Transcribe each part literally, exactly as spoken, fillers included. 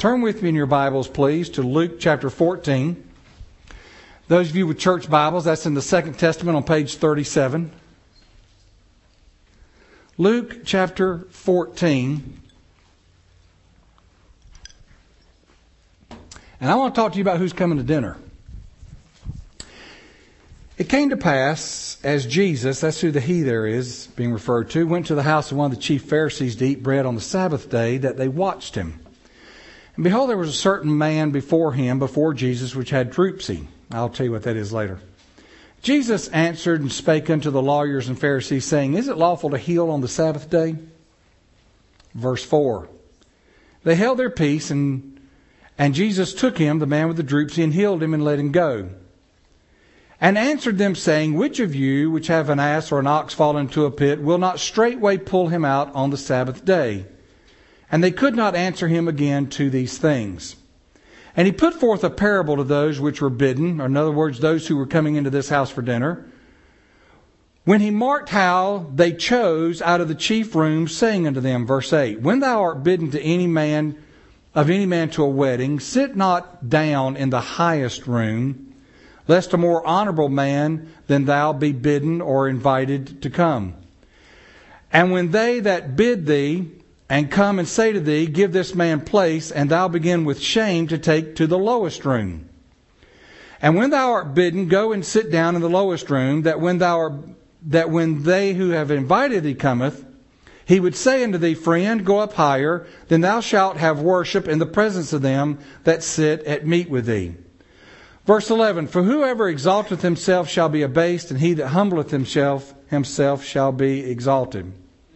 Turn with me in your Bibles, please, to Luke chapter fourteen. Those of you with church Bibles, that's in the Second Testament on page thirty-seven. Luke chapter fourteen. And I want to talk to you about who's coming to dinner. It came to pass, as Jesus, that's who the he there is being referred to, went to the house of one of the chief Pharisees to eat bread on the Sabbath day, that they watched him. And behold, there was a certain man before him, before Jesus, which had dropsy. I'll tell you what that is later. Jesus answered and spake unto the lawyers and Pharisees, saying, Is it lawful to heal on the Sabbath day? Verse four. They held their peace, and, and Jesus took him, the man with the dropsy, and healed him and let him go. And answered them, saying, Which of you, which have an ass or an ox fall into a pit, will not straightway pull him out on the Sabbath day? And they could not answer him again to these things. And he put forth a parable to those which were bidden, or in other words, those who were coming into this house for dinner. When he marked how they chose out of the chief rooms, saying unto them, verse eight, When thou art bidden to any man, of any man to a wedding, sit not down in the highest room, lest a more honorable man than thou be bidden or invited to come. And when they that bid thee and come and say to thee, Give this man place, and thou begin with shame to take to the lowest room. And when thou art bidden, go and sit down in the lowest room, that when thou art, that when they who have invited thee cometh, he would say unto thee, Friend, go up higher, then thou shalt have worship in the presence of them that sit at meat with thee. Verse eleven, For whoever exalteth himself shall be abased, and he that humbleth himself himself shall be exalted.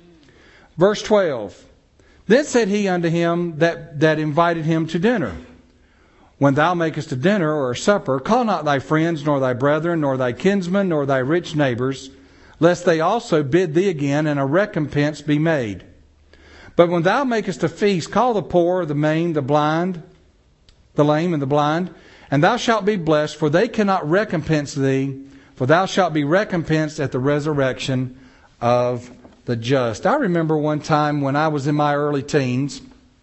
Verse twelve, Then said he unto him that, that invited him to dinner, When thou makest a dinner or a supper, call not thy friends, nor thy brethren, nor thy kinsmen, nor thy rich neighbors, lest they also bid thee again, and a recompense be made. But when thou makest a feast, call the poor, the maimed, the blind, the lame, and the blind, and thou shalt be blessed, for they cannot recompense thee, for thou shalt be recompensed at the resurrection of the just. I remember one time when I was in my early teens,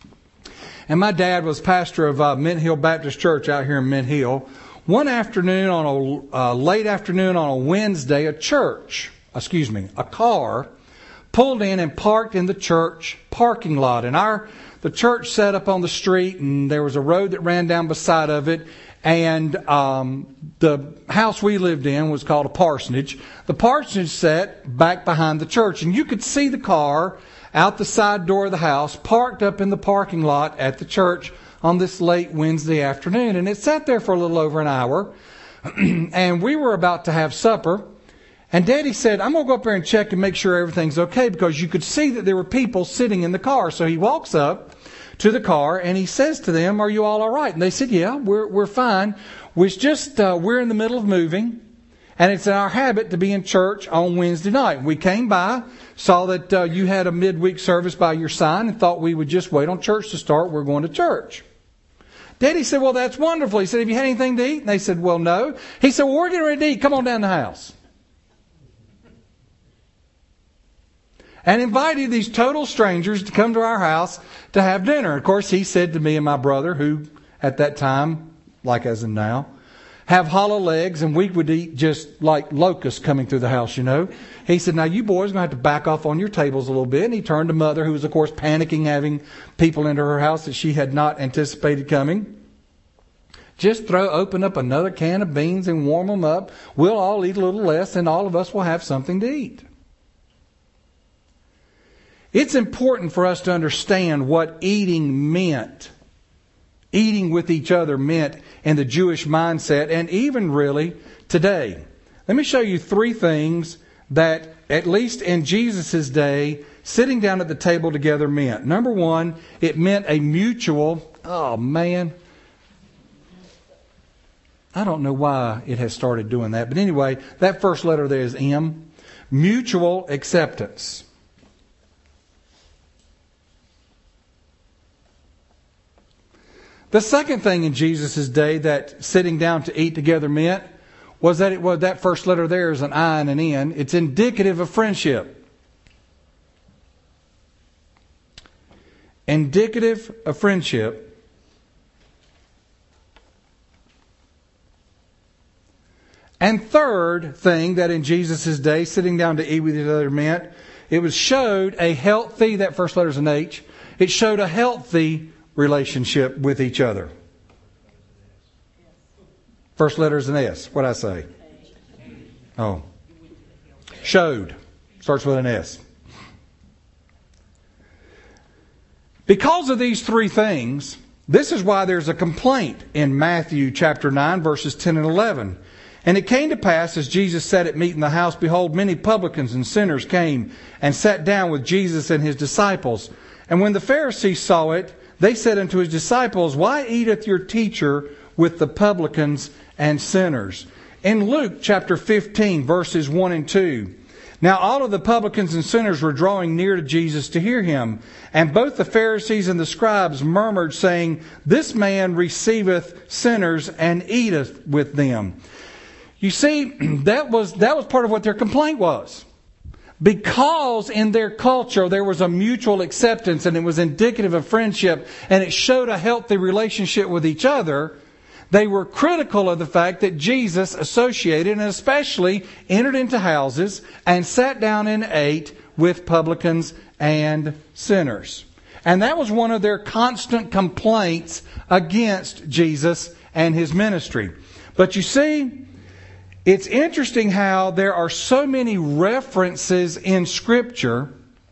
and my dad was pastor of uh, Mint Hill Baptist Church out here in Mint Hill. One afternoon, on a uh, late afternoon on a Wednesday, a church, excuse me, a car pulled in and parked in the church parking lot. And our the church set up on the street, and there was a road that ran down beside of it. And um, the house we lived in was called a parsonage. The parsonage sat back behind the church. And you could see the car out the side door of the house parked up in the parking lot at the church on this late Wednesday afternoon. And it sat there for a little over an hour. And we were about to have supper. And Daddy said, I'm going to go up there and check and make sure everything's okay, because you could see that there were people sitting in the car. So he walks up to the car, and he says to them, Are you all all right? And they said, Yeah, we're we're fine. We're just uh, we're in the middle of moving, and it's our habit to be in church on Wednesday night. We came by, saw that uh, you had a midweek service by your sign, and thought we would just wait on church to start. We're going to church. Daddy said, Well, that's wonderful. He said, Have you had anything to eat? And they said, Well, no. He said, Well, we're getting ready to eat. Come on down the house. And invited these total strangers to come to our house to have dinner. Of course, he said to me and my brother, who at that time, like as in now, have hollow legs, and we would eat just like locusts coming through the house, you know. He said, Now you boys are going to have to back off on your tables a little bit. And he turned to Mother, who was, of course, panicking, having people into her house that she had not anticipated coming. Just throw, open up another can of beans and warm them up. We'll all eat a little less, and all of us will have something to eat. It's important for us to understand what eating meant. Eating with each other meant in the Jewish mindset, and even really today. Let me show you three things that, at least in Jesus' day, sitting down at the table together meant. Number one, it meant a mutual, oh man, I don't know why it has started doing that. But anyway, that first letter there is M. Mutual acceptance. The second thing in Jesus' day that sitting down to eat together meant was that it was that first letter there is an I and an N. It's indicative of friendship. Indicative of friendship. And third thing that in Jesus' day, sitting down to eat with each other meant, it was showed a healthy, that first letter's an H, it showed a healthy relationship with each other. First letter's an S. What'd I say? Oh. Showed. Starts with an S. Because of these three things, this is why there's a complaint in Matthew chapter nine, verses ten and eleven. And it came to pass, as Jesus sat at meat in the house, behold, many publicans and sinners came and sat down with Jesus and his disciples. And when the Pharisees saw it, they said unto his disciples, Why eateth your teacher with the publicans and sinners? In Luke chapter fifteen, verses one and two, Now all of the publicans and sinners were drawing near to Jesus to hear him. And both the Pharisees and the scribes murmured, saying, This man receiveth sinners and eateth with them. You see, that was that was part of what their complaint was. Because in their culture there was a mutual acceptance and it was indicative of friendship and it showed a healthy relationship with each other, they were critical of the fact that Jesus associated and especially entered into houses and sat down and ate with publicans and sinners. And that was one of their constant complaints against Jesus and his ministry. But you see, it's interesting how there are so many references in Scripture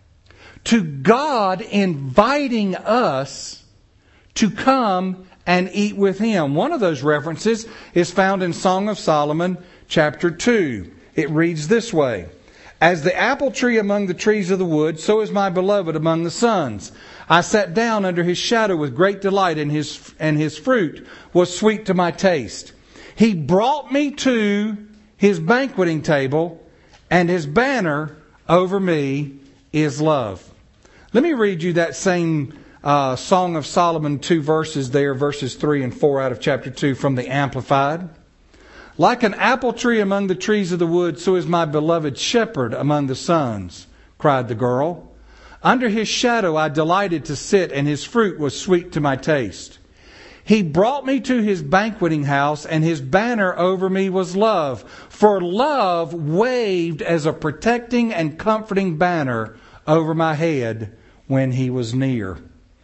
to God inviting us to come and eat with him. One of those references is found in Song of Solomon, chapter two. It reads this way, As the apple tree among the trees of the wood, so is my beloved among the sons. I sat down under his shadow with great delight, and his, and his fruit was sweet to my taste. He brought me to his banqueting table, and his banner over me is love. Let me read you that same uh, Song of Solomon, two verses there, verses three and four out of chapter two from the Amplified. Like an apple tree among the trees of the wood, so is my beloved shepherd among the sons, cried the girl. Under his shadow I delighted to sit, and his fruit was sweet to my taste. He brought me to his banqueting house, and his banner over me was love. For love waved as a protecting and comforting banner over my head when he was near.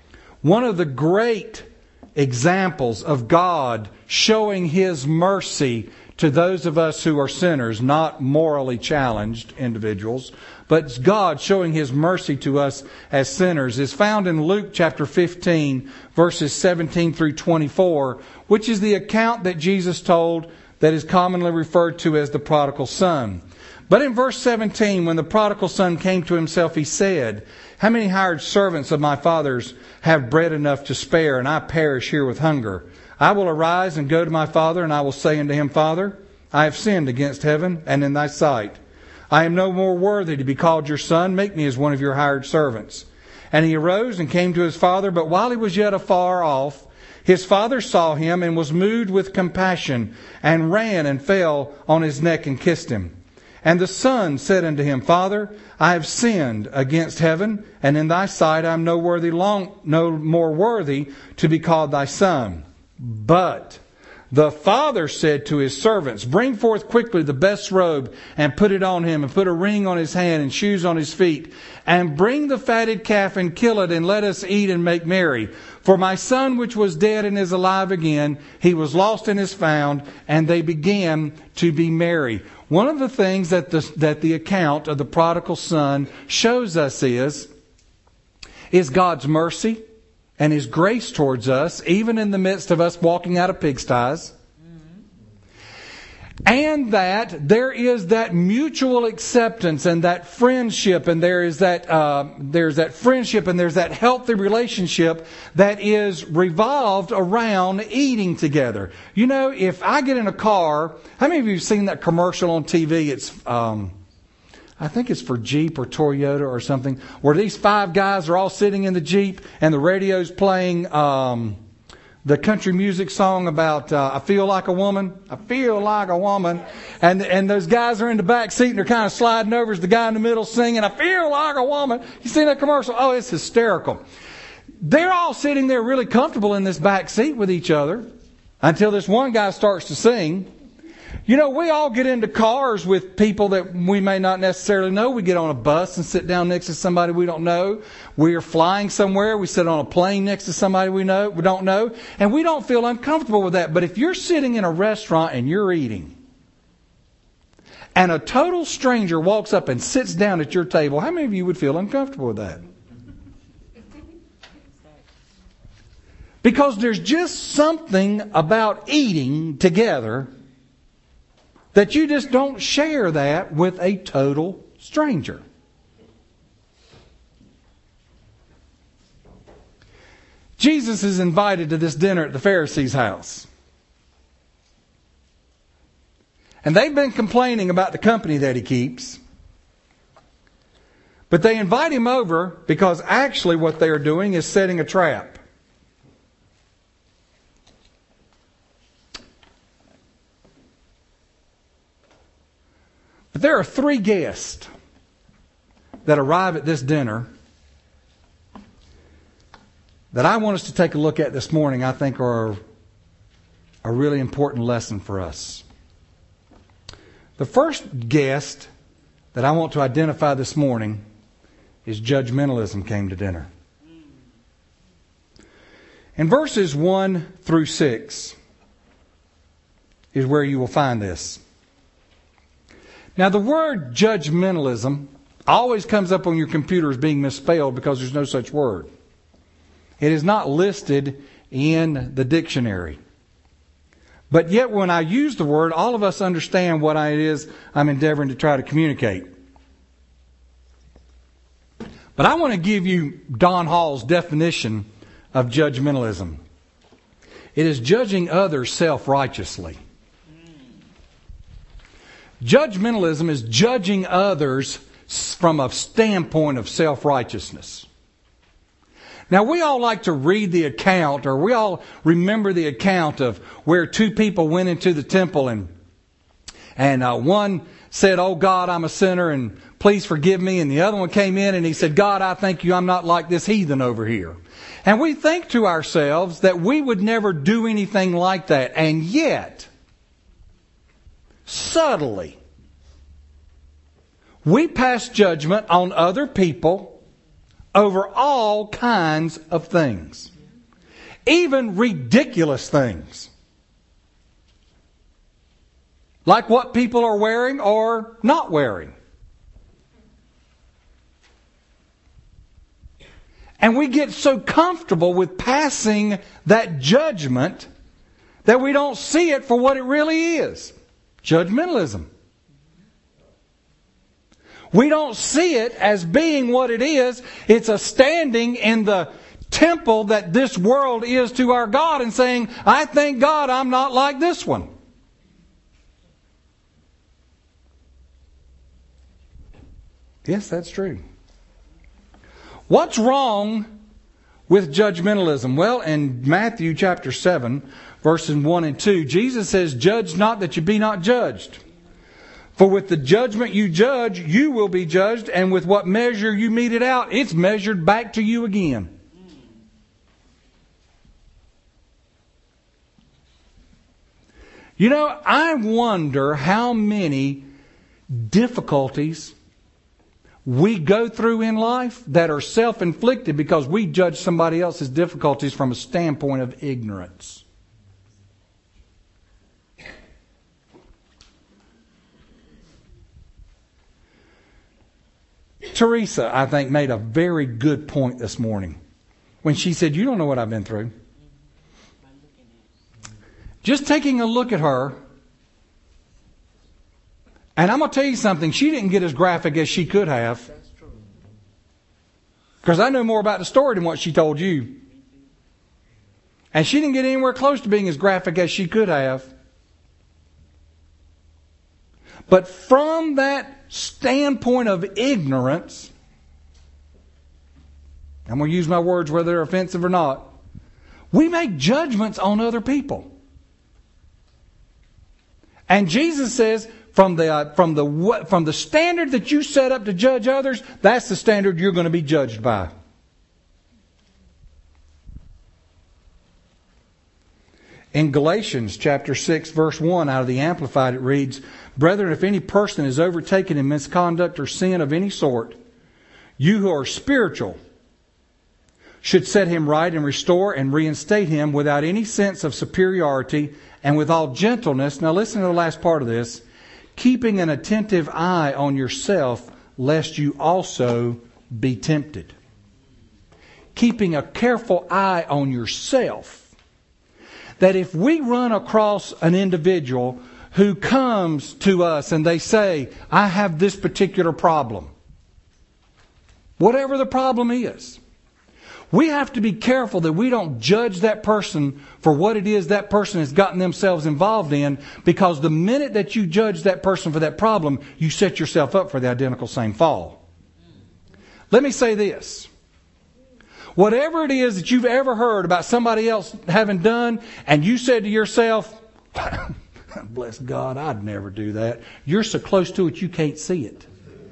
One of the great examples of God showing his mercy to those of us who are sinners, not morally challenged individuals, but God showing his mercy to us as sinners, is found in Luke chapter fifteen, verses seventeen through twenty-four, which is the account that Jesus told that is commonly referred to as the prodigal son. But in verse seventeen, when the prodigal son came to himself, he said, How many hired servants of my father's have bread enough to spare, and I perish here with hunger? I will arise and go to my father, and I will say unto him, Father, I have sinned against heaven and in thy sight. I am no more worthy to be called your son. Make me as one of your hired servants. And he arose and came to his father, but while he was yet afar off, his father saw him and was moved with compassion, and ran and fell on his neck and kissed him. And the son said unto him, Father, I have sinned against heaven, and in thy sight I am no worthy long, no more worthy to be called thy son. But the father said to his servants, Bring forth quickly the best robe, and put it on him, and put a ring on his hand, and shoes on his feet. And bring the fatted calf, and kill it, and let us eat and make merry. For my son which was dead and is alive again, he was lost and is found, and they began to be merry. One of the things that the, that the account of the prodigal son shows us is, is God's mercy and his grace towards us, even in the midst of us walking out of pigsties. And that there is that mutual acceptance and that friendship, and there is that uh, there's that friendship and there's that healthy relationship that is revolved around eating together. You know, if I get in a car, how many of you have seen that commercial on T V? It's um, I think it's for Jeep or Toyota or something, where these five guys are all sitting in the Jeep and the radio's playing Um, the country music song about uh, I feel like a woman, I feel like a woman. And and those guys are in the back seat and they're kind of sliding over as the guy in the middle singing, I feel like a woman. You seen that commercial? Oh, it's hysterical. They're all sitting there really comfortable in this back seat with each other until this one guy starts to sing. You know, we all get into cars with people that we may not necessarily know. We get on a bus and sit down next to somebody we don't know. We are flying somewhere. We sit on a plane next to somebody we know, we don't know. And we don't feel uncomfortable with that. But if you're sitting in a restaurant and you're eating, and a total stranger walks up and sits down at your table, how many of you would feel uncomfortable with that? Because there's just something about eating together that you just don't share that with a total stranger. Jesus is invited to this dinner at the Pharisees' house. And they've been complaining about the company that he keeps. But they invite him over because actually what they are doing is setting a trap. But there are three guests that arrive at this dinner that I want us to take a look at this morning. I think are a really important lesson for us. The first guest that I want to identify this morning is judgmentalism came to dinner. In verses one through six is where you will find this. Now, the word judgmentalism always comes up on your computer as being misspelled because there's no such word. It is not listed in the dictionary. But yet when I use the word, all of us understand what it is I'm endeavoring to try to communicate. But I want to give you Don Hall's definition of judgmentalism. It is judging others self-righteously. Judgmentalism is judging others from a standpoint of self-righteousness. Now, we all like to read the account, or we all remember the account of where two people went into the temple and and uh, one said, "Oh God, I'm a sinner and please forgive me." And the other one came in and he said, "God, I thank you I'm not like this heathen over here." And we think to ourselves that we would never do anything like that. And yet, subtly, we pass judgment on other people over all kinds of things. Even ridiculous things. Like what people are wearing or not wearing. And we get so comfortable with passing that judgment that we don't see it for what it really is. Judgmentalism. We don't see it as being what it is. It's a standing in the temple that this world is to our God and saying, "I thank God I'm not like this one." Yes, that's true. What's wrong with judgmentalism? Well, in Matthew chapter seven, verses one and two, Jesus says, "Judge not that you be not judged. For with the judgment you judge, you will be judged, and with what measure you mete it out, it's measured back to you again." You know, I wonder how many difficulties we go through in life that are self-inflicted because we judge somebody else's difficulties from a standpoint of ignorance. Teresa, I think, made a very good point this morning when she said, "You don't know what I've been through." Just taking a look at her, and I'm going to tell you something, she didn't get as graphic as she could have. Because I know more about the story than what she told you. And she didn't get anywhere close to being as graphic as she could have. But from that standpoint of ignorance, I'm going to use my words whether they're offensive or not, we make judgments on other people. And Jesus says, from the uh, from the from the standard that you set up to judge others, that's the standard you're going to be judged by. In Galatians chapter six, verse one, out of the Amplified, it reads, "Brethren, if any person is overtaken in misconduct or sin of any sort, you who are spiritual should set him right and restore and reinstate him without any sense of superiority and with all gentleness." Now listen to the last part of this. "Keeping an attentive eye on yourself, lest you also be tempted." Keeping a careful eye on yourself. That if we run across an individual who comes to us and they say, "I have this particular problem," whatever the problem is, we have to be careful that we don't judge that person for what it is that person has gotten themselves involved in, because the minute that you judge that person for that problem, you set yourself up for the identical same fall. Let me say this. Whatever it is that you've ever heard about somebody else having done, and you said to yourself, "Bless God, I'd never do that," you're so close to it you can't see it.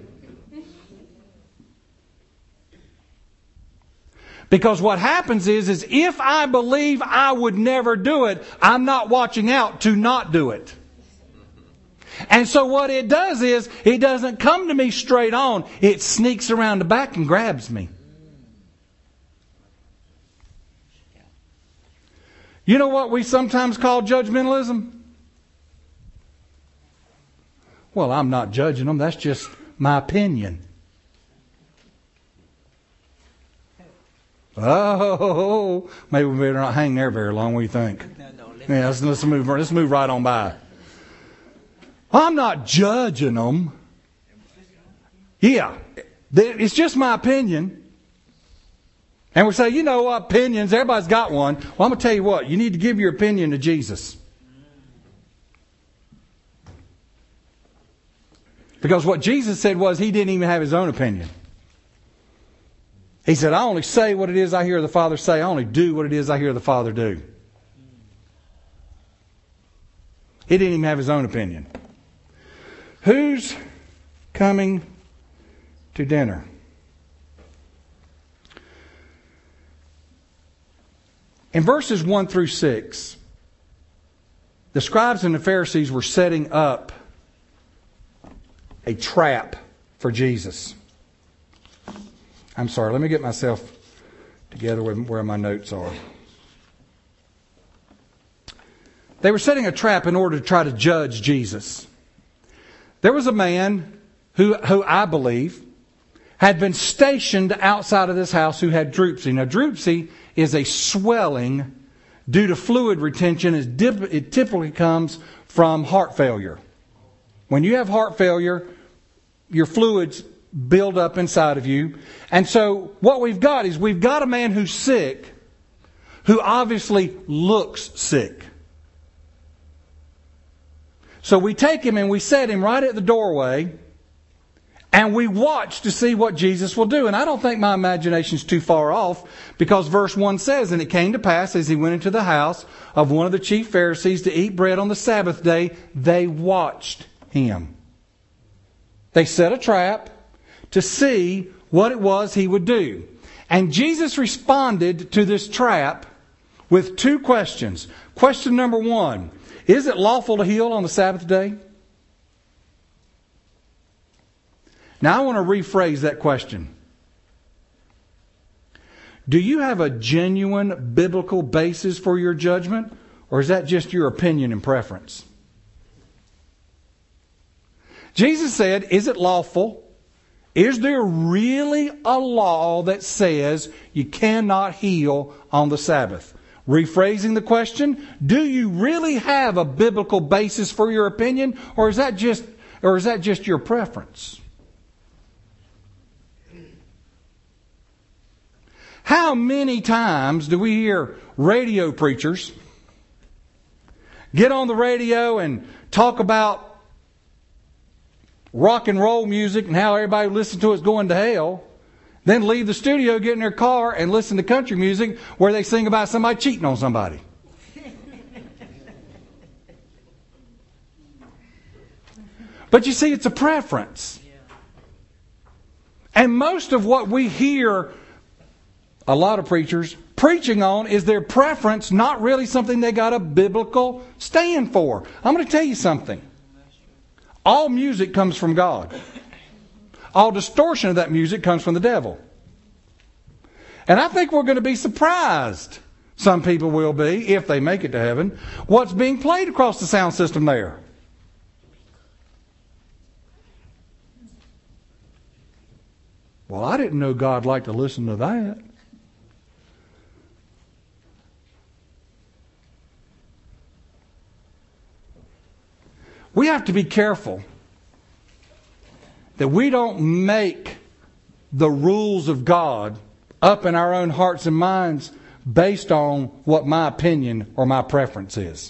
Because what happens is, is if I believe I would never do it, I'm not watching out to not do it. And so what it does is, it doesn't come to me straight on. It sneaks around the back and grabs me. You know what we sometimes call judgmentalism? Well, I'm not judging them. That's just my opinion. Oh, maybe we better not hang there very long. What do you think? Yeah, let's, let's move. Let's move right on by. I'm not judging them. Yeah, it's just my opinion. And we say, you know what, opinions, everybody's got one. Well, I'm going to tell you what, you need to give your opinion to Jesus. Because what Jesus said was, He didn't even have His own opinion. He said, "I only say what it is I hear the Father say. I only do what it is I hear the Father do." He didn't even have His own opinion. Who's coming to dinner? In verses one through six, the scribes and the Pharisees were setting up a trap for Jesus. I'm sorry, let me get myself together where my notes are. They were setting a trap in order to try to judge Jesus. There was a man who, who I believe had been stationed outside of this house who had dropsy. Now, dropsy is a swelling due to fluid retention. It typically comes from heart failure. When you have heart failure, your fluids build up inside of you. And so what we've got is we've got a man who's sick, who obviously looks sick. So we take him and we set him right at the doorway, and we watch to see what Jesus will do. And I don't think my imagination's too far off, because verse one says, "And it came to pass, as he went into the house of one of the chief Pharisees to eat bread on the Sabbath day, they watched him." They set a trap to see what it was he would do. And Jesus responded to this trap with two questions. Question number one, is it lawful to heal on the Sabbath day? Now I want to rephrase that question. Do you have a genuine biblical basis for your judgment, or is that just your opinion and preference? Jesus said, is it lawful? Is there really a law that says you cannot heal on the Sabbath? Rephrasing the question, do you really have a biblical basis for your opinion, or is that just or is that just your preference? How many times do we hear radio preachers get on the radio and talk about rock and roll music and how everybody who listens to it is going to hell, then leave the studio, get in their car, and listen to country music where they sing about somebody cheating on somebody? But you see, it's a preference. And most of what we hear, a lot of preachers preaching on is their preference, not really something they got a biblical stand for. I'm going to tell you something. All music comes from God. All distortion of that music comes from the devil. And I think we're going to be surprised, some people will be, if they make it to heaven, what's being played across the sound system there. Well, I didn't know God liked to listen to that. We have to be careful that we don't make the rules of God up in our own hearts and minds based on what my opinion or my preference is.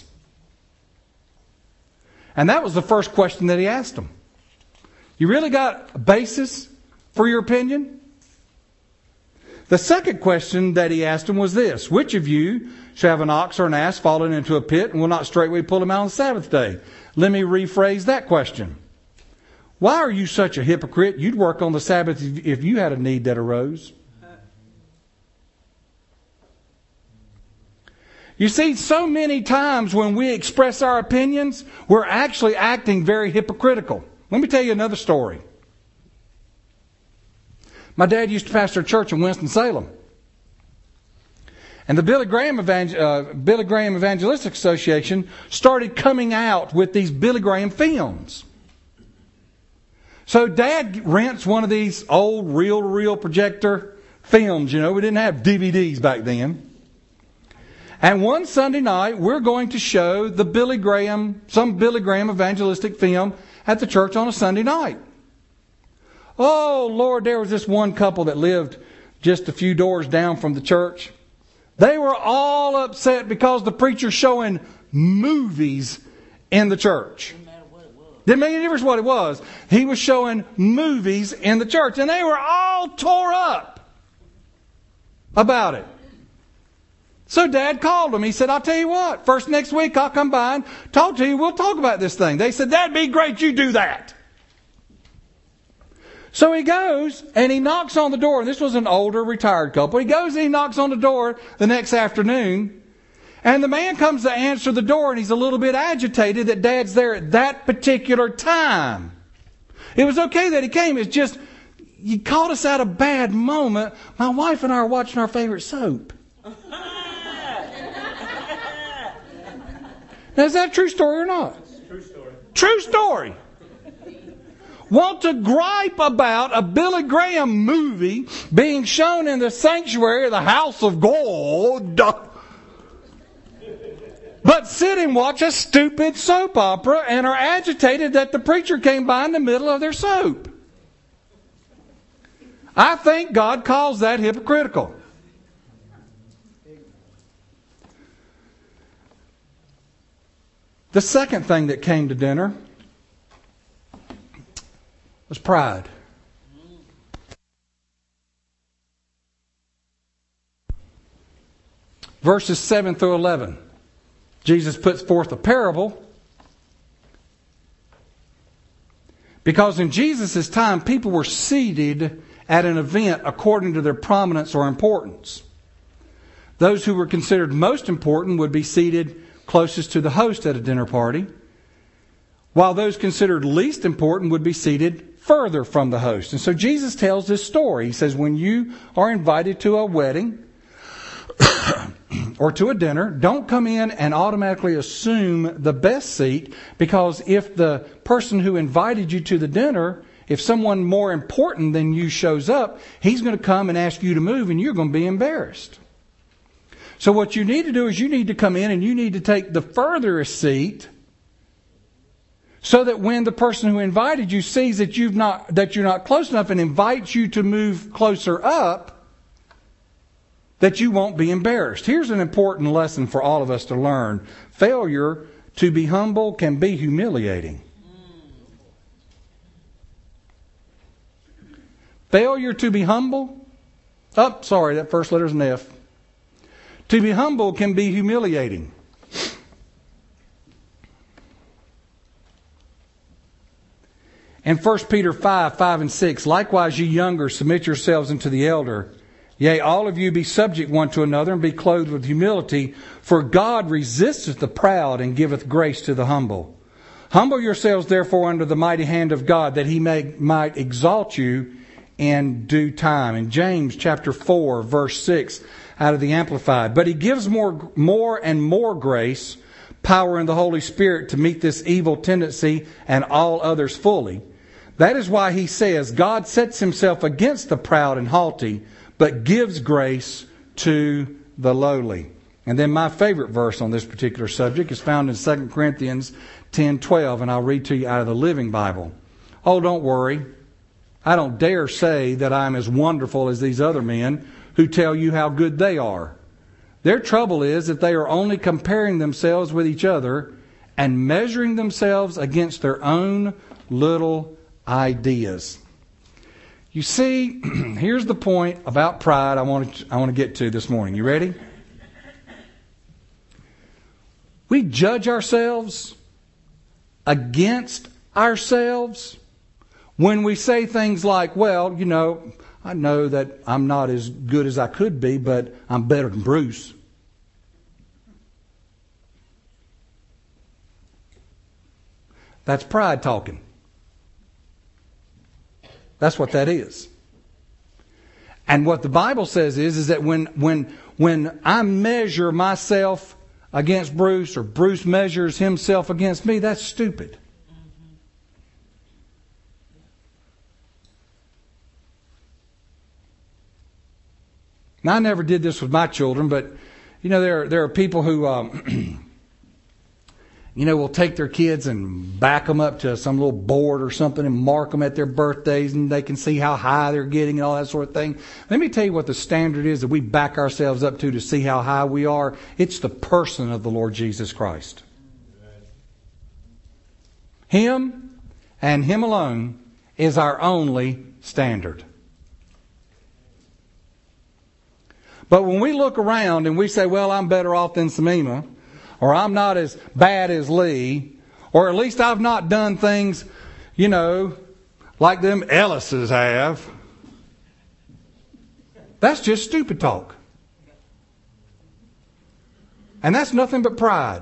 And that was the first question that he asked him. You really got a basis for your opinion? The second question that he asked him was this: which of you shall have an ox or an ass fallen into a pit and will not straightway pull him out on the Sabbath day? Let me rephrase that question. Why are you such a hypocrite? You'd work on the Sabbath if you had a need that arose. You see, so many times when we express our opinions, we're actually acting very hypocritical. Let me tell you another story. My dad used to pastor a church in Winston-Salem. And the Billy Graham, Evangel- uh, Billy Graham Evangelistic Association started coming out with these Billy Graham films. So Dad rents one of these old reel-to-reel projector films. You know, we didn't have D V Ds back then. And one Sunday night, we're going to show the Billy Graham, some Billy Graham evangelistic film at the church on a Sunday night. Oh, Lord, there was this one couple that lived just a few doors down from the church. They were all upset because the preacher's showing movies in the church. Didn't matter what it was. Didn't make any difference what it was. He was showing movies in the church. And they were all tore up about it. So Dad called them. He said, I'll tell you what, first next week I'll come by and talk to you. We'll talk about this thing. They said, that'd be great. You do that. So he goes and he knocks on the door. And this was an older retired couple. He goes and he knocks on the door the next afternoon. And the man comes to answer the door and he's a little bit agitated that Dad's there at that particular time. It was okay that he came. It's just, you caught us at a bad moment. My wife and I are watching our favorite soap. Now, is that a true story or not? True story. True story. Want to gripe about a Billy Graham movie being shown in the sanctuary of the house of God, but sit and watch a stupid soap opera and are agitated that the preacher came by in the middle of their soap. I think God calls that hypocritical. The second thing that came to dinner was pride. Verses seven through eleven. Jesus puts forth a parable. Because in Jesus' time, people were seated at an event according to their prominence or importance. Those who were considered most important would be seated closest to the host at a dinner party, while those considered least important would be seated further from the host. And so Jesus tells this story. He says, when you are invited to a wedding or to a dinner, don't come in and automatically assume the best seat, because if the person who invited you to the dinner, if someone more important than you shows up, he's going to come and ask you to move and you're going to be embarrassed. So what you need to do is you need to come in and you need to take the furthest seat, so that when the person who invited you sees that you've not that you're not close enough and invites you to move closer up, that you won't be embarrassed. Here's an important lesson for all of us to learn. Failure to be humble can be humiliating. Failure to be humble? Oh, sorry, that first letter's an F. To be humble can be humiliating. In First Peter five, five and six, likewise ye younger, submit yourselves unto the elder. Yea, all of you be subject one to another, and be clothed with humility. For God resisteth the proud, and giveth grace to the humble. Humble yourselves therefore under the mighty hand of God, that He may might exalt you in due time. In James chapter four, verse six, out of the Amplified. But He gives more, more and more grace, power in the Holy Spirit to meet this evil tendency and all others fully. That is why He says, God sets Himself against the proud and haughty, but gives grace to the lowly. And then my favorite verse on this particular subject is found in Second Corinthians ten twelve, and I'll read to you out of the Living Bible. Oh, don't worry. I don't dare say that I'm as wonderful as these other men who tell you how good they are. Their trouble is that they are only comparing themselves with each other and measuring themselves against their own little ideas. You see, here's the point about pride I want to, I want to get to this morning. You ready? We judge ourselves against ourselves when we say things like, well, you know, I know that I'm not as good as I could be, but I'm better than Bruce. That's pride talking. That's what that is. And what the Bible says is, is that when, when, when I measure myself against Bruce, or Bruce measures himself against me, that's stupid. Now, I never did this with my children, but you know, there there are people who, um, you know, will take their kids and back them up to some little board or something and mark them at their birthdays, and they can see how high they're getting and all that sort of thing. Let me tell you what the standard is that we back ourselves up to to see how high we are. It's the person of the Lord Jesus Christ. Him and Him alone is our only standard. But when we look around and we say, well, I'm better off than Samima, or I'm not as bad as Lee, or at least I've not done things, you know, like them Ellises have, that's just stupid talk. And that's nothing but pride.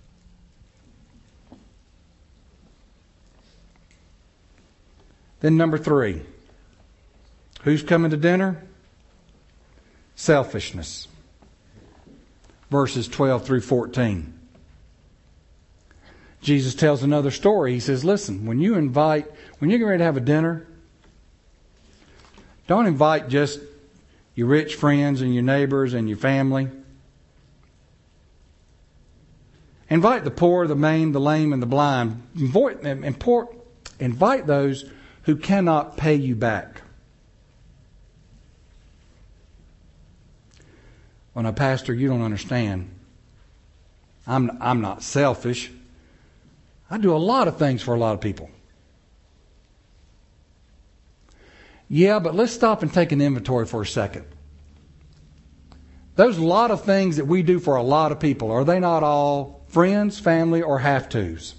Then number three. Who's coming to dinner? Selfishness. Verses twelve through fourteen. Jesus tells another story. He says, listen, when you invite, when you're getting ready to have a dinner, don't invite just your rich friends and your neighbors and your family. Invite the poor, the maimed, the lame, and the blind. Invite those who cannot pay you back. Well, now, Pastor, you don't understand. I'm, I'm not selfish. I do a lot of things for a lot of people. Yeah, but let's stop and take an inventory for a second. Those lot of things that we do for a lot of people, are they not all friends, family, or have-tos?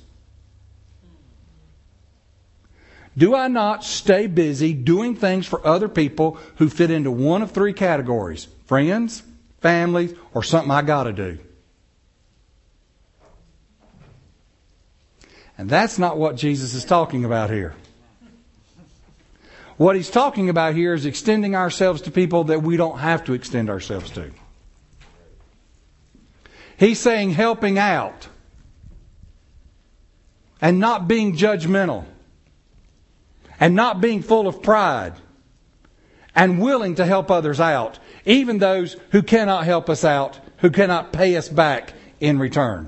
Do I not stay busy doing things for other people who fit into one of three categories? Friends, family, or something I got to do? And that's not what Jesus is talking about here. What He's talking about here is extending ourselves to people that we don't have to extend ourselves to. He's saying helping out and not being judgmental and not being full of pride and willing to help others out, even those who cannot help us out, who cannot pay us back in return.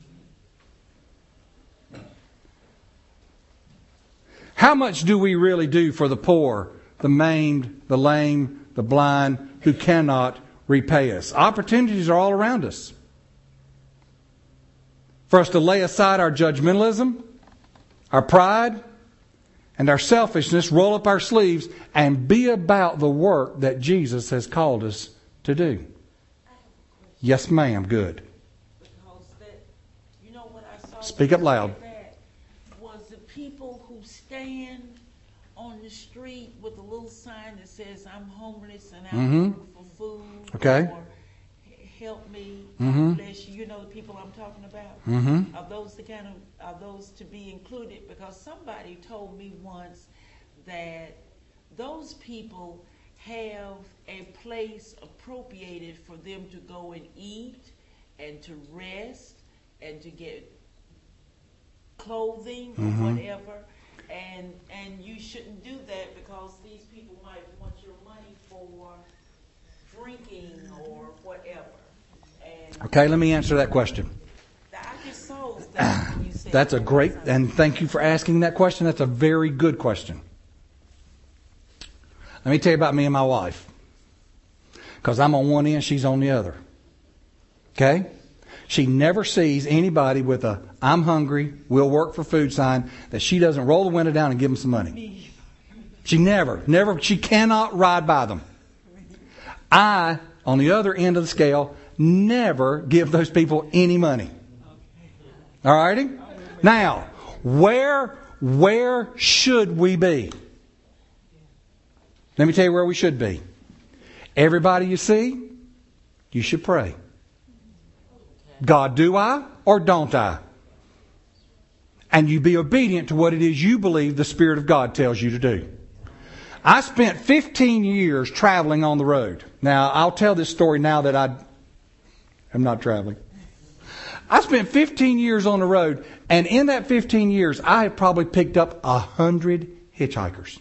How much do we really do for the poor, the maimed, the lame, the blind, who cannot repay us? Opportunities are all around us for us to lay aside our judgmentalism, our pride, and our selfishness, roll up our sleeves, and be about the work that Jesus has called us to do. Yes, ma'am. Good. Because that, you know what I saw Speak up loud. that was the people who stand on the street with a little sign that says I'm homeless and Mm-hmm. I'm looking for food. Okay. Or help me, Mm-hmm. bless you. You know the people I'm talking about? Mm-hmm. Are those the kind of, are those to be included? Because somebody told me once that those people have a place appropriated for them to go and eat and to rest and to get clothing or Mhm. whatever, and and you shouldn't do that because these people might want your money for drinking or whatever. And Okay, let me answer that question. I just saw that when you said That's a that. great, and thank you for asking that question. That's a very good question. Let me tell you about me and my wife. Because I'm on one end, she's on the other. Okay? She never sees anybody with a I'm hungry, we'll work for food sign that she doesn't roll the window down and give them some money. She never, never, she cannot ride by them. I, on the other end of the scale, never give those people any money. All righty? Now, where, where should we be? Let me tell you where we should be. Everybody you see, you should pray. God, do I or don't I? And you be obedient to what it is you believe the Spirit of God tells you to do. I spent fifteen years traveling on the road. Now, I'll tell this story now that I am not traveling. I spent fifteen years on the road, and in that fifteen years, I have probably picked up a hundred hitchhikers.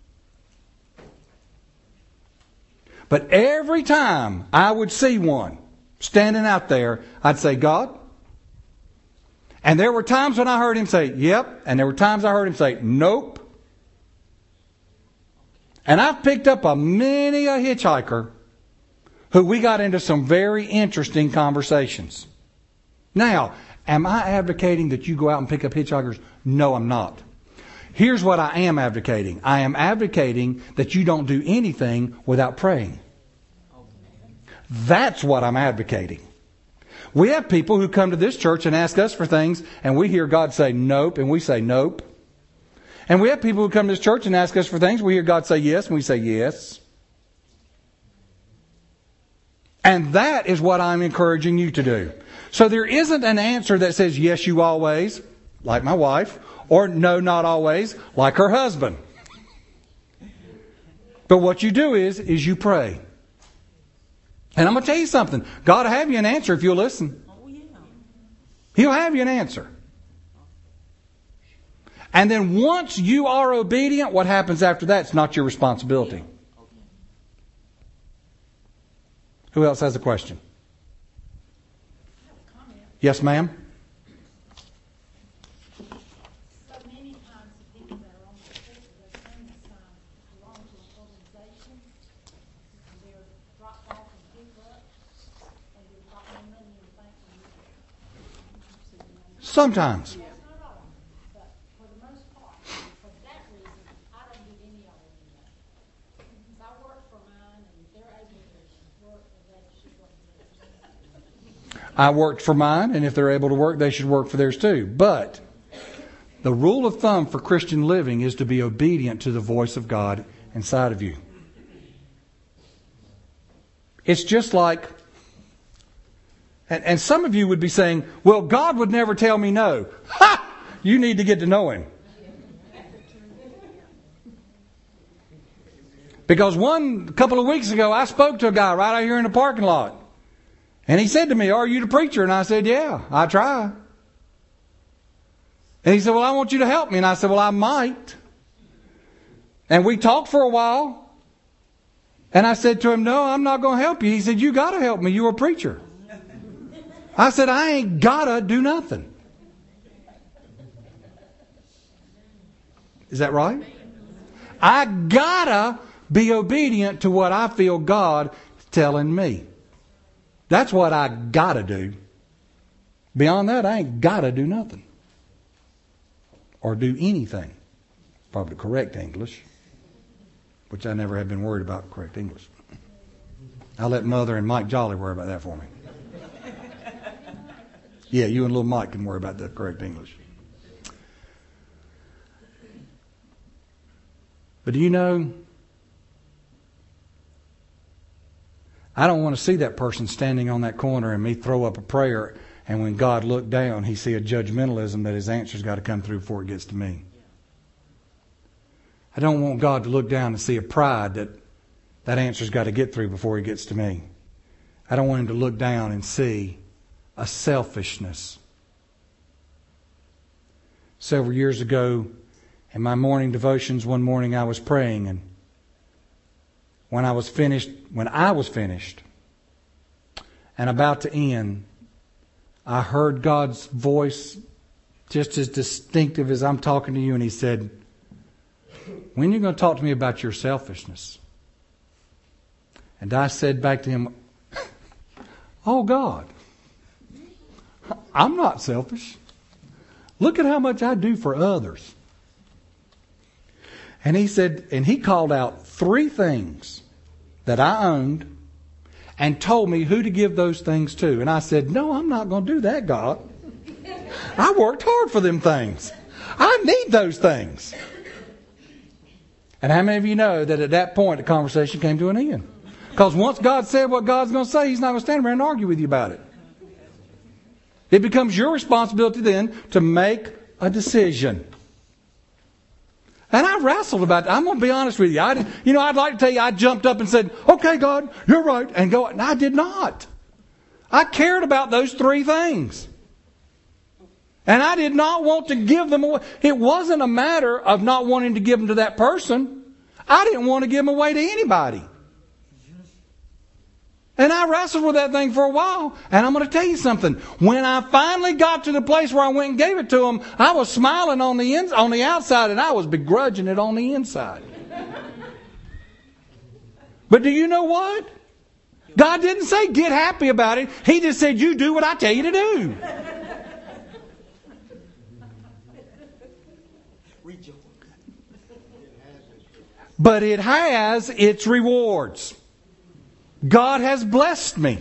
But every time I would see one standing out there, I'd say, God. And there were times when I heard him say, yep. And there were times I heard him say, nope. And I've picked up a many a hitchhiker who we got into some very interesting conversations. Now, am I advocating that you go out and pick up hitchhikers? No, I'm not. Here's what I am advocating. I am advocating that you don't do anything without praying. That's what I'm advocating. We have people who come to this church and ask us for things, and we hear God say nope, and we say nope. And we have people who come to this church and ask us for things, we hear God say yes, and we say yes. And that is what I'm encouraging you to do. So there isn't an answer that says yes, you always, like my wife, or no, not always, like her husband. But what you do is, is you pray. And I'm going to tell you something. God will have you an answer if you'll listen. Oh, yeah. He'll have you an answer. And then once you are obedient, what happens after that? It's not your responsibility. Who else has a question? Yes, ma'am. So many times the people that are on the street with their friends belong to an organization, and they're dropped off and picked up, and they've got no money in the bank. Sometimes. That's not all, but for the most part, for that reason, I don't get any of them that. Because I work for mine, and they're able to work, and they should work for theirs. I worked for mine, and if they're able to work, they should work for theirs too. But the rule of thumb for Christian living is to be obedient to the voice of God inside of you. It's just like, and, and some of you would be saying, well, God would never tell me no. Ha! You need to get to know Him. Because one couple of weeks ago, I spoke to a guy right out here in the parking lot. And he said to me, are you the preacher? And I said, yeah, I try. And he said, well, I want you to help me. And I said, well, I might. And we talked for a while. And I said to him, no, I'm not going to help you. He said, you got to help me. You're a preacher. I said, I ain't got to do nothing. Is that right? I got to be obedient to what I feel God is telling me. That's what I got to do. Beyond that, I ain't got to do nothing. Or do anything. Probably correct English. Which I never have been worried about correct English. I'll let Mother and Mike Jolly worry about that for me. Yeah, you and little Mike can worry about the correct English. But do you know, I don't want to see that person standing on that corner and me throw up a prayer, and when God looked down, he see a judgmentalism that his answer's got to come through before it gets to me. I don't want God to look down and see a pride that that answer's got to get through before he gets to me. I don't want him to look down and see a selfishness. Several years ago, in my morning devotions, one morning I was praying, and when I was finished, when I was finished and about to end, I heard God's voice just as distinctive as I'm talking to you, and he said, "When are you going to talk to me about your selfishness?" And I said back to him, "Oh God, I'm not selfish. Look at how much I do for others." And he said, and he called out three things that I owned and told me who to give those things to. And I said, "No, I'm not going to do that, God. I worked hard for them things. I need those things." And how many of you know that at that point the conversation came to an end? Because once God said what God's going to say, he's not going to stand there and argue with you about it. It becomes your responsibility then to make a decision. And I wrestled about that. I'm going to be honest with you. I, you know, I'd like to tell you I jumped up and said, "Okay, God, you're right," and go. And I did not. I cared about those three things. And I did not want to give them away. It wasn't a matter of not wanting to give them to that person. I didn't want to give them away to anybody. And I wrestled with that thing for a while. And I'm going to tell you something. When I finally got to the place where I went and gave it to him, I was smiling on the in, on the outside, and I was begrudging it on the inside. But do you know what? God didn't say get happy about it. He just said you do what I tell you to do. But it has its rewards. God has blessed me.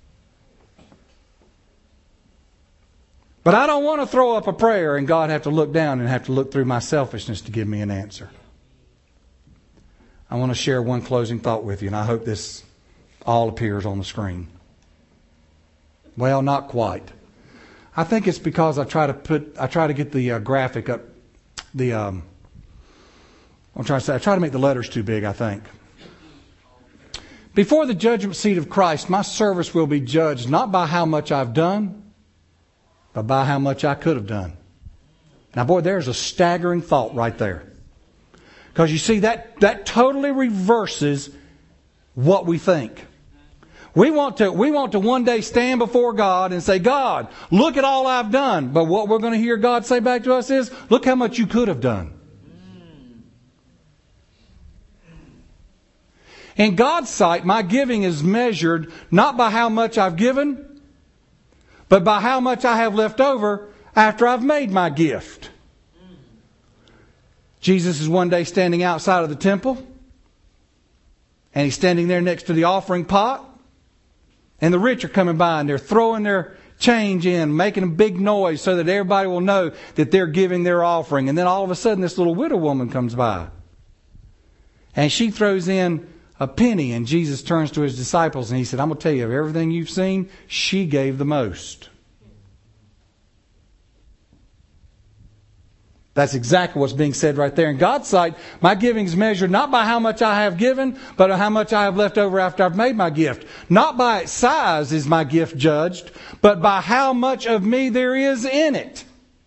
But I don't want to throw up a prayer and God have to look down and have to look through my selfishness to give me an answer. I want to share one closing thought with you, and I hope this all appears on the screen. Well, not quite. I think it's because I try to put, I try to get the uh, graphic up, the, um, I'm trying to say, I try to make the letters too big, I think. Before the judgment seat of Christ, my service will be judged not by how much I've done, but by how much I could have done. Now, boy, there's a staggering thought right there. Because you see, that, that totally reverses what we think. We want to, we want to one day stand before God and say, "God, look at all I've done." But what we're going to hear God say back to us is, "Look how much you could have done." In God's sight, my giving is measured not by how much I've given, but by how much I have left over after I've made my gift. Jesus is one day standing outside of the temple, and he's standing there next to the offering pot, and the rich are coming by and they're throwing their change in, making a big noise so that everybody will know that they're giving their offering. And then all of a sudden this little widow woman comes by, and she throws in a penny, and Jesus turns to his disciples and he said, "I'm going to tell you, of everything you've seen, she gave the most." That's exactly what's being said right there. In God's sight, my giving is measured not by how much I have given, but how much I have left over after I've made my gift. Not by its size is my gift judged, but by how much of me there is in it.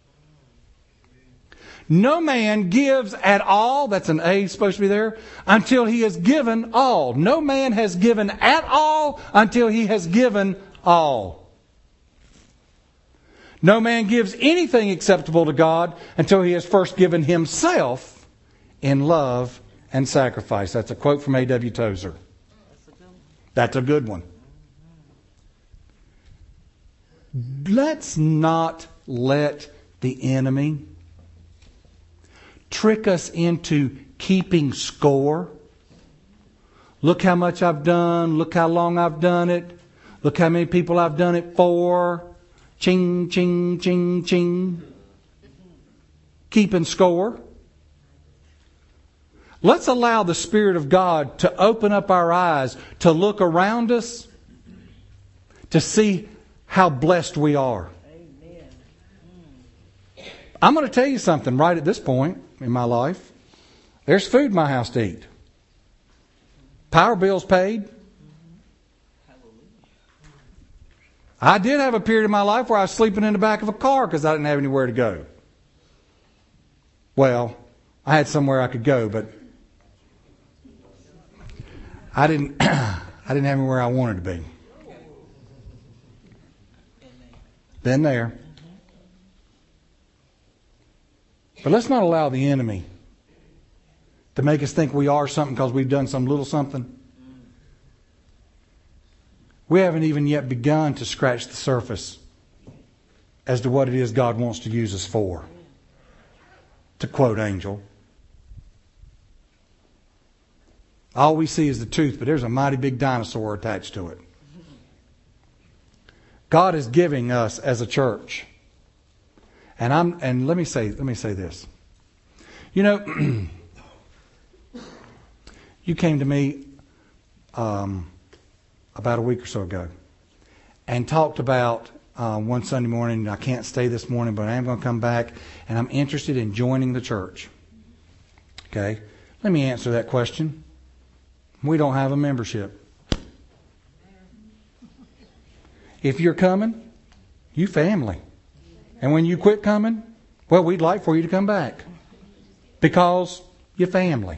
No man gives at all, that's an A supposed to be there, until he has given all. No man has given at all until he has given all. No man gives anything acceptable to God until he has first given himself in love and sacrifice. That's a quote from A W Tozer. That's a good one. Let's not let the enemy trick us into keeping score. Look how much I've done. Look how long I've done it. Look how many people I've done it for. Ching, ching, ching, ching. Keeping score. Let's allow the Spirit of God to open up our eyes, to look around us, to see how blessed we are. Amen. Mm. I'm going to tell you something right at this point in my life. There's food in my house to eat. Power bills paid. I did have a period in my life where I was sleeping in the back of a car because I didn't have anywhere to go. Well, I had somewhere I could go, but I didn't I didn't have anywhere I wanted to be. Been there. But let's not allow the enemy to make us think we are something because we've done some little something. We haven't even yet begun to scratch the surface as to what it is God wants to use us for. To quote Angel. All we see is the tooth, but there's a mighty big dinosaur attached to it. God is giving us as a church. And I'm and let me say let me say this. You know, you came to me um, about a week or so ago and talked about uh, one Sunday morning, I can't stay this morning, but I am going to come back and I'm interested in joining the church. Okay? Let me answer that question. We don't have a membership. If you're coming, you family. And when you quit coming, well, we'd like for you to come back. Because you're family.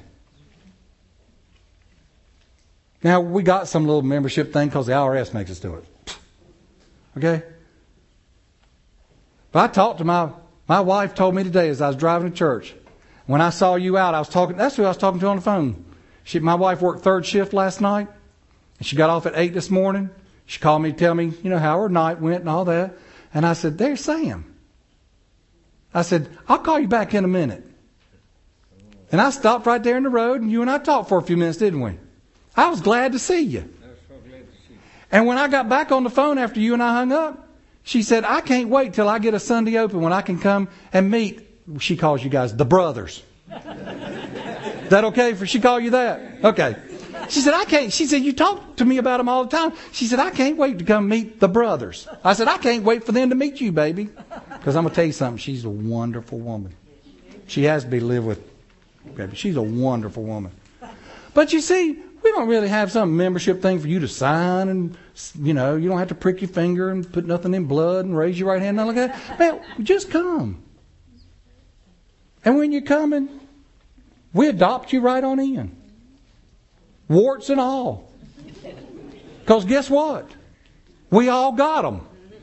Now, we got some little membership thing because the I R S makes us do it. Okay? But I talked to my, my wife told me today as I was driving to church. When I saw you out, I was talking, that's who I was talking to on the phone. She, my wife worked third shift last night. And she got off at eight this morning. She called me to tell me, you know, how her night went and all that. And I said, there's Sam. I said, I'll call you back in a minute. And I stopped right there in the road and you and I talked for a few minutes, didn't we? I was glad to see you. And when I got back on the phone after you and I hung up, she said, I can't wait till I get a Sunday open when I can come and meet, she calls you guys, the brothers. Is that okay for she call you that? Okay. She said, I can't. She said, you talk to me about them all the time. She said, I can't wait to come meet the brothers. I said, I can't wait for them to meet you, baby. Because I'm going to tell you something. She's a wonderful woman. She has to be lived with. Baby. She's a wonderful woman. But you see, we don't really have some membership thing for you to sign. And, you know, you don't have to prick your finger and put nothing in blood and raise your right hand. Nothing like that. Man, just come. And when you're coming, we adopt you right on in. Warts and all. Because guess what? We all got them.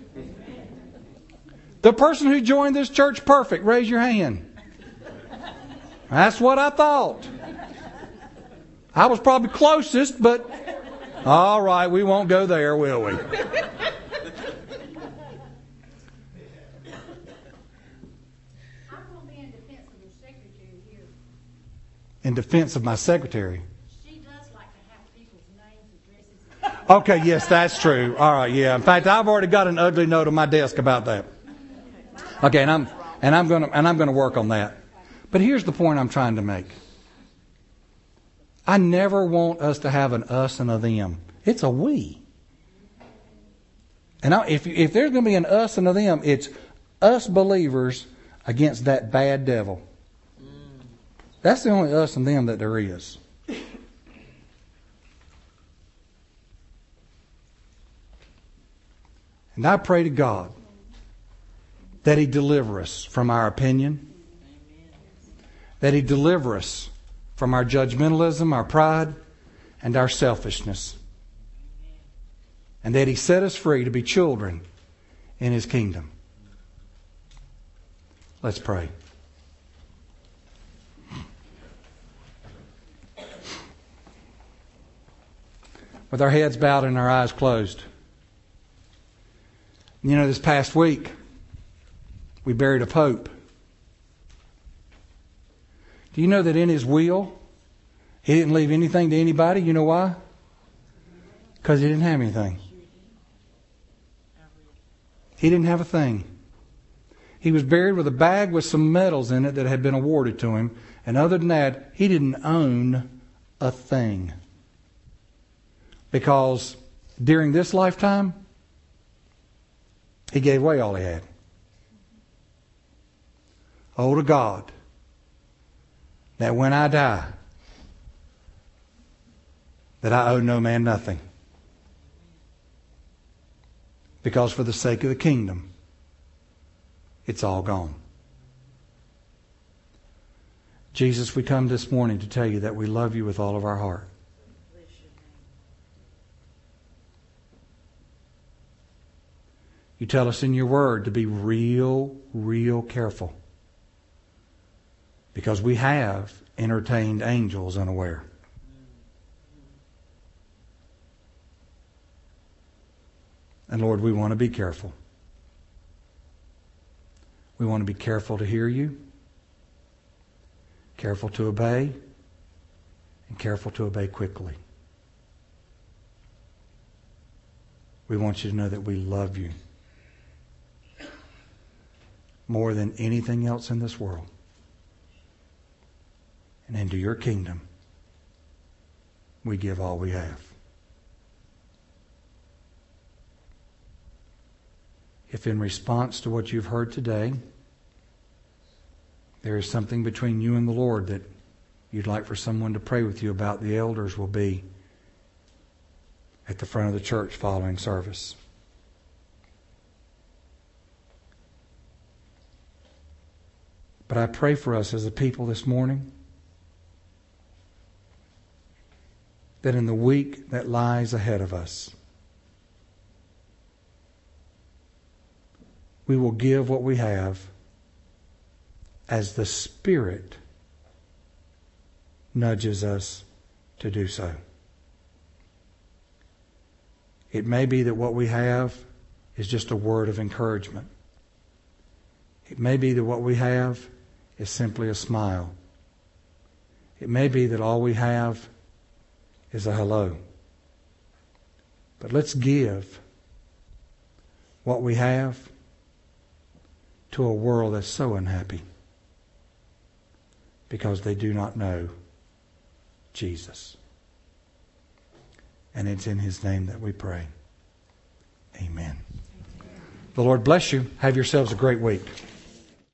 The person who joined this church perfect, raise your hand. That's what I thought. I was probably closest, but all right, we won't go there, will we? I'm going to be in defense of your secretary here. In defense of my secretary. She does like to have people's names, addresses. Okay, yes, that's true. All right, yeah. In fact, I've already got an ugly note on my desk about that. Okay, and I'm and I'm going to and I'm going to work on that. But here's the point I'm trying to make. I never want us to have an us and a them. It's a we. And I, if if there's going to be an us and a them, it's us believers against that bad devil. That's the only us and them that there is. And I pray to God that He deliver us from our opinion, that He deliver us from our judgmentalism, our pride, and our selfishness, and that He set us free to be children in His kingdom. Let's pray. With our heads bowed and our eyes closed. You know, this past week, we buried a pope. Do you know that in his will, he didn't leave anything to anybody? You know why? Because he didn't have anything. He didn't have a thing. He was buried with a bag with some medals in it that had been awarded to him. And other than that, he didn't own a thing. Because during this lifetime, he gave away all he had. Oh, to God, that when I die, that I owe no man nothing. Because for the sake of the kingdom, it's all gone. Jesus, we come this morning to tell you that we love you with all of our heart. You tell us in your word to be real, real careful. Because we have entertained angels unaware. And Lord, we want to be careful. We want to be careful to hear you, careful to obey, and careful to obey quickly. We want you to know that we love you more than anything else in this world. And into your kingdom, we give all we have. If in response to what you've heard today, there is something between you and the Lord that you'd like for someone to pray with you about, the elders will be at the front of the church following service. But I pray for us as a people this morning that in the week that lies ahead of us, we will give what we have as the Spirit nudges us to do so. It may be that what we have is just a word of encouragement. It may be that what we have is simply a smile. It may be that all we have is a hello. But let's give what we have to a world that's so unhappy because they do not know Jesus. And it's in His name that we pray. Amen. The Lord bless you. Have yourselves a great week.